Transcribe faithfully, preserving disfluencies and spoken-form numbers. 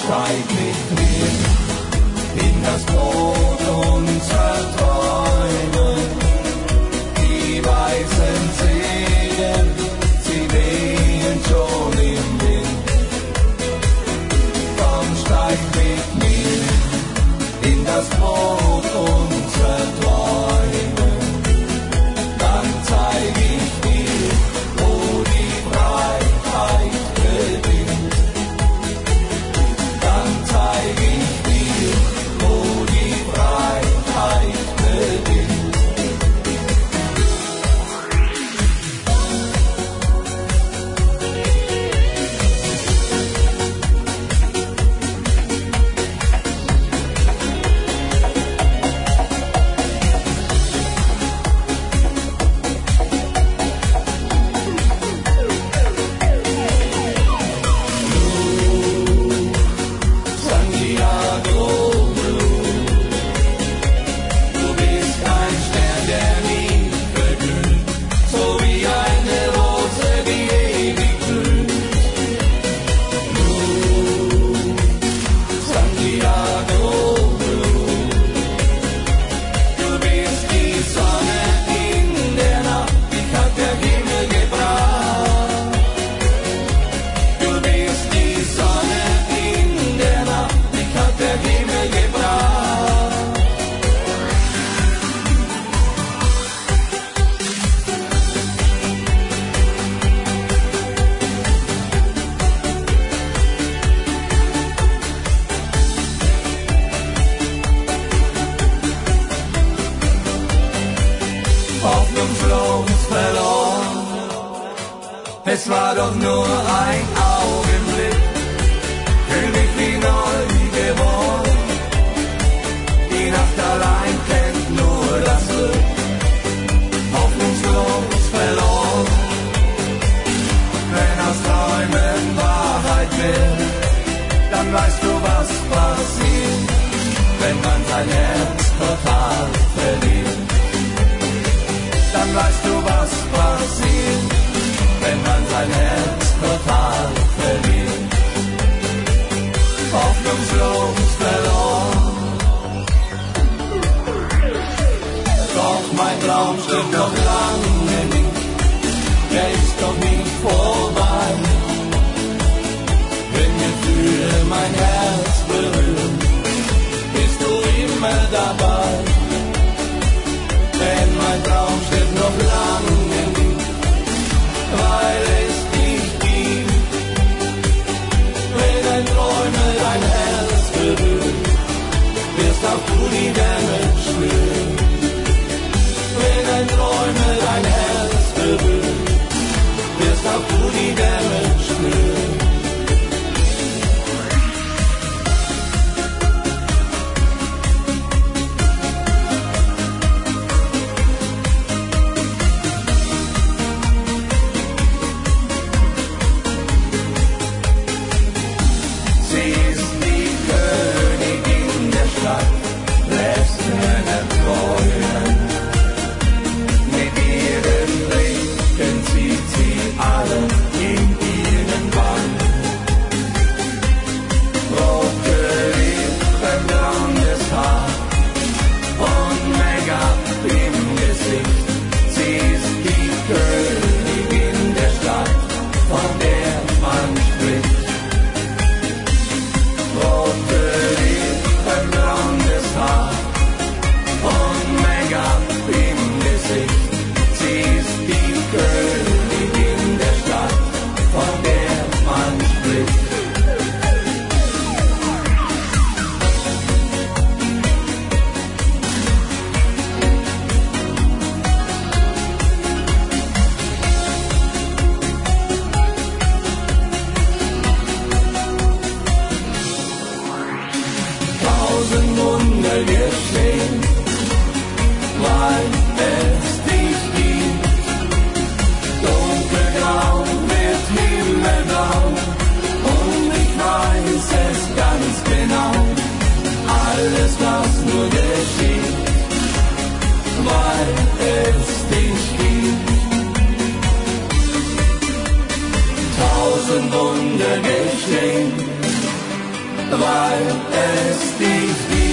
steig mit mir in das Boot unserer Träume. Die weißen Segel, sie wehen schon im Wind. Komm, steig mit mir in das Boot unserer Träume. Dann zeig ich dir, wo die Freiheit beginnt. Dann zeig ich dir, wo die Freiheit beginnt. Es war doch nur ein Augenblick, fühl mich wie neu geboren. Die Nacht allein kennt nur das Glück, hoffnungslos verloren. Wenn aus Träumen Wahrheit wird, dann weißt du, was passiert, wenn man sein Herz total verliert. Dann weißt du, was passiert, wenn man sein Herz total verliert. Hoffnungslos verloren. Doch mein Traum stirbt noch lange nicht, der ist doch nicht vorbei. Wenn Gefühle mein Herz berühren, bist du immer dabei. Denn mein Traum stirbt noch lange nicht, weil es dich gibt. Wenn ein Träumer dein Herz berührt, wirst auch du die Wärme spüren. Wenn ein Träumer dein Herz berührt, wirst auch du die Wärme spüren. tausend Wunder geschehen. weil es dich gibt.